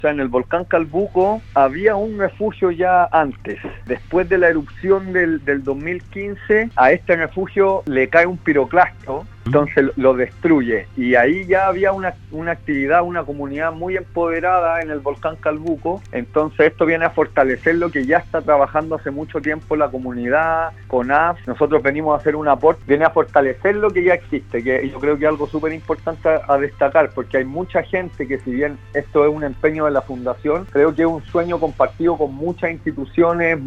O sea, en el volcán Calbuco había un refugio ya antes. Después de la erupción del 2015, a este refugio le cae un piroclasto, entonces lo destruye. Y ahí ya había una actividad, una comunidad muy empoderada en el volcán Calbuco. Entonces esto viene a fortalecer lo que ya está trabajando hace mucho tiempo la comunidad, CONAF. Nosotros venimos a hacer un aporte, viene a fortalecer lo que ya existe, que yo creo que es algo súper importante a destacar, porque hay mucha gente que, si bien esto es un empeño de la fundación, creo que es un sueño compartido con muchas instituciones,